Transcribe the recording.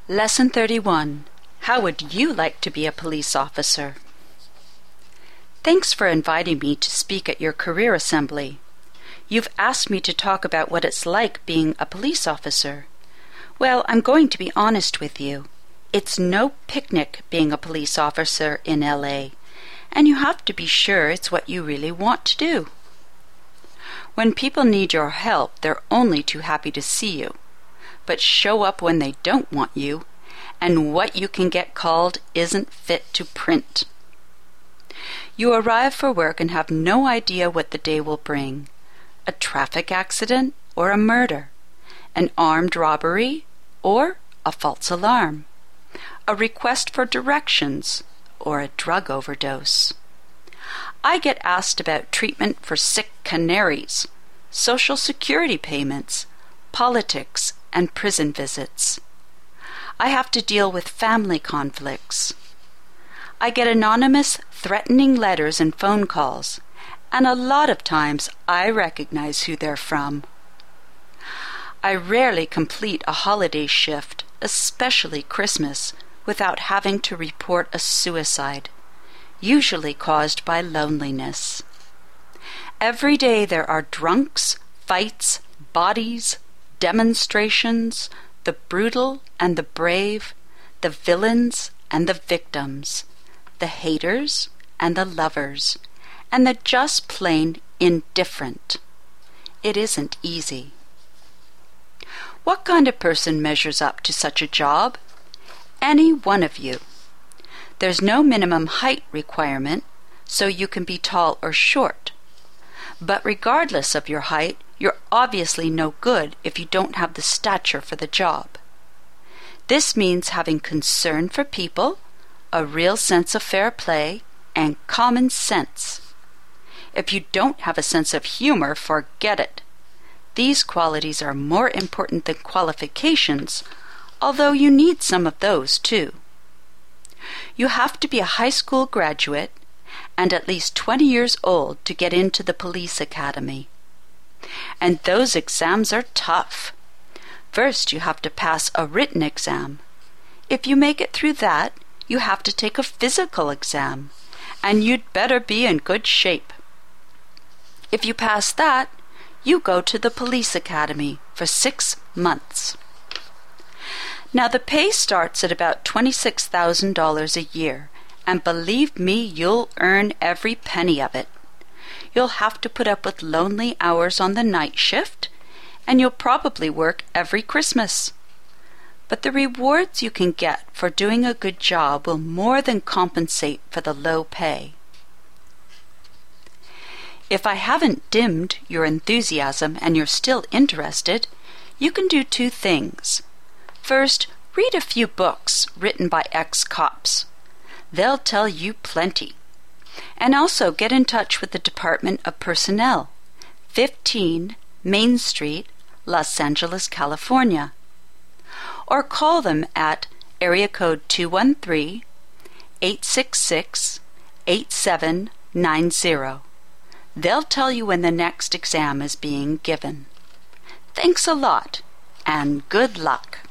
Lesson 31. How would you like to be a police officer? Thanks for inviting me to speak at your career assembly. You've asked me to talk about what it's like being a police officer. Well, I'm going to be honest with you. It's no picnic being a police officer in LA, and you have to be sure it's what you really want to do. When people need your help, they're only too happy to see you. But show up when they don't want you, and what you can get called isn't fit to print. You arrive for work and have no idea what the day will bring. A traffic accident or a murder, an armed robbery or a false alarm, a request for directions or a drug overdose. I get asked about treatment for sick canaries, Social Security payments, politics, and prison visits. I have to deal with family conflicts. I get anonymous, threatening letters and phone calls, and a lot of times I recognize who they're from. I rarely complete a holiday shift, especially Christmas, without having to report a suicide, usually caused by loneliness. Every day there are drunks, fights, bodies, demonstrations, the brutal and the brave, the villains and the victims, the haters and the lovers, and the just plain indifferent. It isn't easy. What kind of person measures up to such a job? Any one of you. There's no minimum height requirement, so you can be tall or short. But regardless of your height, you're obviously no good if you don't have the stature for the job. This means having concern for people, a real sense of fair play, and common sense. If you don't have a sense of humor, forget it. These qualities are more important than qualifications, although you need some of those too. You have to be a high school graduate and at least 20 years old to get into the police academy. And those exams are tough. First, you have to pass a written exam. If you make it through that, you have to take a physical exam, and you'd better be in good shape. If you pass that, you go to the police academy for 6 months. Now, the pay starts at about $26,000 a year, and believe me, you'll earn every penny of it. You'll have to put up with lonely hours on the night shift, and you'll probably work every Christmas. But the rewards you can get for doing a good job will more than compensate for the low pay. If I haven't dimmed your enthusiasm and you're still interested, you can do 2 things. First, read a few books written by ex-cops. They'll tell you plenty. And also get in touch with the Department of Personnel, 15 Main Street, Los Angeles, California. Or call them at area code 213-866-8790. They'll tell you when the next exam is being given. Thanks a lot, and good luck.